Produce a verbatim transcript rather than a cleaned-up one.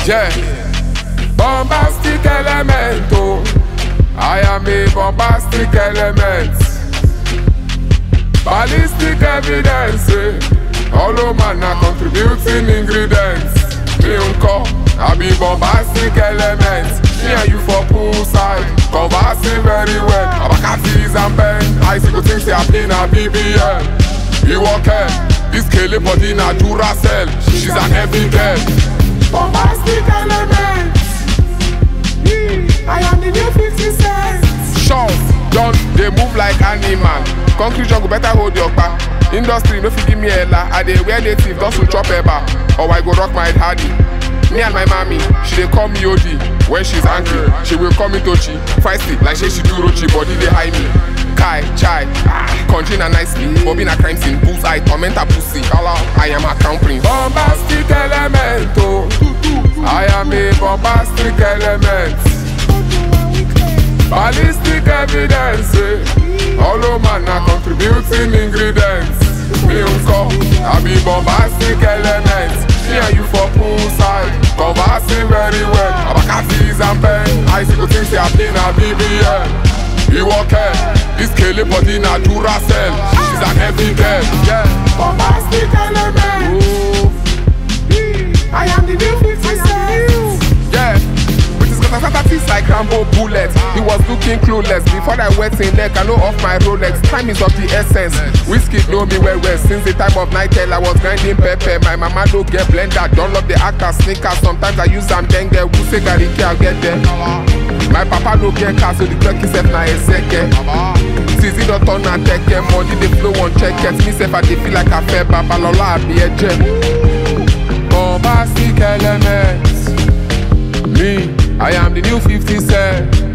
Yeah, bombastic element, oh. I am a bombastic element. Ballistic evidence, eh. All man are contributing ingredients. Me unko, I be bombastic element. Me and you for poolside, conversing very well. Abakatis and Ben, I see good things they have been a B B L. You okay? This Kelly body na Duracell. She's an heavy girl. Bombastic element. I am the new fifty cent. Shots, done, they move like animal. Concrete jungle better hold your back. Industry no fit give me a la. I dey wear native, just to chop eba. Or I go rock my head hardy. Me and my mommy, she dey call me O D. When she's angry, she will call me Tochi. Feisty, like she she do Rochi, body they hide me. Kai, chai, ah, container nicely. Bobby na crime scene, bullseye, tormentor pussy. I am a crown prince. Bombastic element, oh. I am a bombastic element. Ballistic evidence, eh. All man are contributing ingredients. Me unko, I be bombastic element. Me and you for poolside, conversing very well. Abakatis and Ben, I see good things they have been a B B L. You okay? This Kelly body na Duracell. She's an heavy girl. Yeah, bombastic element. Ooh. I am the new fifty cent. Yeah, with his got teeth like Rambo bullets. He was looking clueless before I wet in neck. I know off my Rolex. Time is of the essence. Whiskey know me well well. Since the time of night I was grinding pepper. My mama don't get blender. Don't love the actor sneakers. Sometimes I use them dengue. Who say gariki I'll get there. My papa no get car, so the clock is set na a second. Tizi don't turn and take care. Money they flow on check it. Me self I dey feel like a fair babalola I be a gem. Bombastic elements. Me, I am the new fifty cent.